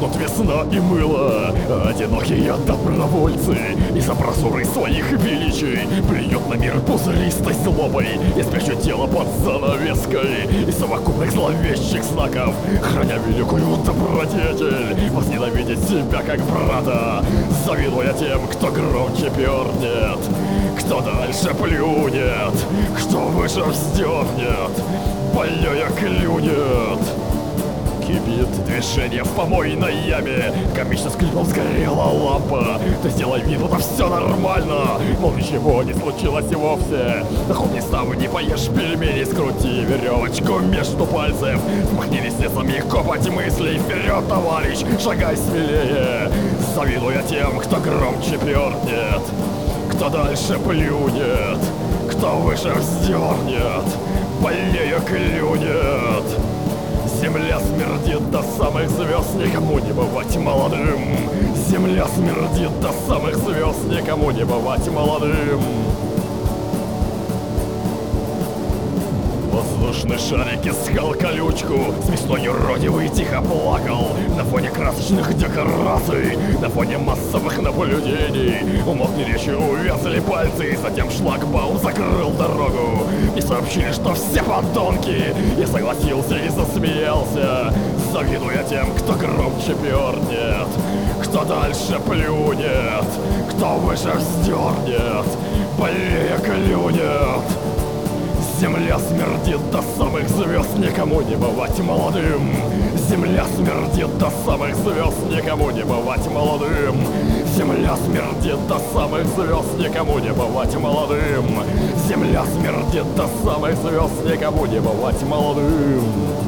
Пахнут весна и мыло, одинокие добровольцы из-за прозоры своих величий плюют на мир пузыристой злобой и спрячут тело под занавеской из совокупных зловещих знаков, храня великую добродетель, возненавидеть себя как брата, завидуя тем, кто громче пернет, кто дальше плюнет, кто выше вздернет, больнее клюнет. Кипит движение в помойной яме, комично скрипом сгорела лампа. Ты сделай вид, будто все нормально, мол, ничего не случилось и вовсе. Нахуй ставы, не поешь пельмени, скрути веревочку между пальцев, смахни ресницами копоть мыслей. Вперед, товарищ, шагай смелее, завидуя тем, кто громче пернет, кто дальше плюнет, кто выше вздернет, больнее клюнет. Земля смердит до самых звезд, никому не бывать молодым. Земля смердит до самых звезд, никому не бывать молодым. Воздушный шарик искал колючку, смешной юродивый тихо плакал на фоне красочных декораций, на фоне массовых наблюдений. Умолкли речи, увязали пальцы, и затем шлагбаум закрыл дорогу. И сообщили, что все подонки. Я согласился и засмеялся, завидуя тем, кто громче пернет, кто дальше плюнет, кто выше вздернет, больнее клюнет. Земля смердит до самых звезд, никому не бывать молодым. Земля смердит до самых звезд, никому не бывать молодым. Земля смердит до самых звезд, никому не бывать молодым. Земля смердит до самых звезд, никому не бывать молодым.